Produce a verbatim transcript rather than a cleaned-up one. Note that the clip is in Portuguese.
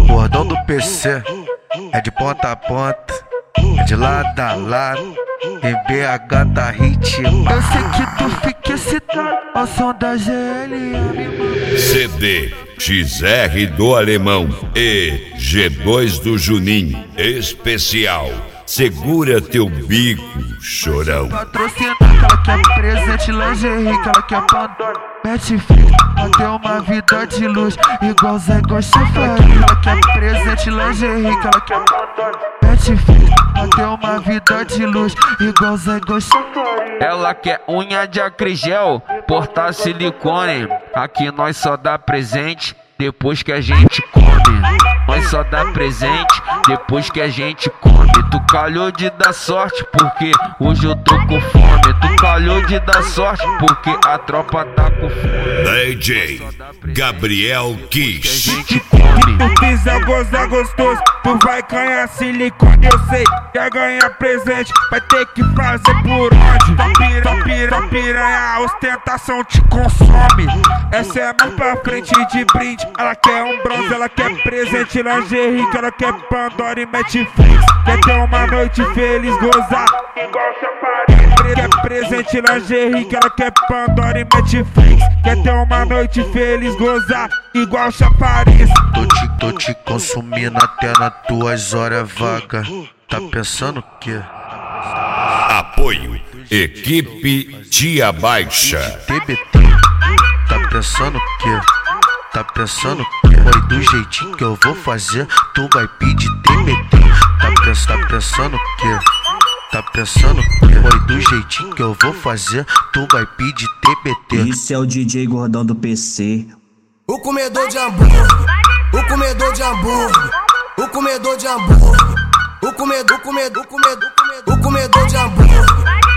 Gordão do P C é de ponta a ponta, é de lado a lado. Em B H tá ritmo. Eu sei que tu fica excitado ao som da G L. C D X R do Alemão e G dois do Juninho especial. Segura teu bico, chorão. Patrocina que ela quer presente, lingerie que ela quer Pandora. Mete frio, pra ter uma vida de luz, igual Zé Gostafaria. Ela quer presente, lingerie que ela quer Pandora. Mete frio, pra ter uma vida de luz, igual Zé Gostafaria. Ela quer unha de acrigel, portar silicone. Aqui nós só dá presente depois que a gente come. Nós só dá presente depois que a gente come. Tu calhou de dar sorte porque hoje eu tô com fome. Tu calhou de dar sorte porque a tropa tá com fome. D J Gabriel Kiss. Tu pisa gozar gostoso, tu vai ganhar silicone. Eu sei, quer ganhar presente, vai ter que fazer por onde? Tua piranha, tua piranha, tua piranha, a ostentação te consome. Essa é mais pra frente de brinde. Ela quer um bronze, ela quer presente, lingerie que ela quer Pandora e Netflix. Quer ter uma noite feliz, gozar igual chapariz. Quer presente, lingerie que ela quer Pandora e Netflix. Quer ter uma noite feliz, gozar igual chapariz. Tô te, tô te consumindo até nas tuas horas vagas. Tá pensando o quê? Apoio Equipe Tia Baixa. T B T. Tá pensando o quê? Tá pensando o quê? Foi do jeitinho que eu vou fazer, tu vai pedir T B T. Tá, pens tá pensando o quê? Tá pensando o quê? Foi do jeitinho que eu vou fazer, tu vai pedir T B T. Isso é o D J Gordão do P C. O comedor de hambúrguer, o comedor de hambúrguer, o comedor de hambúrguer, o comedor, o comedor, o comedor, o comedor de hambúrguer.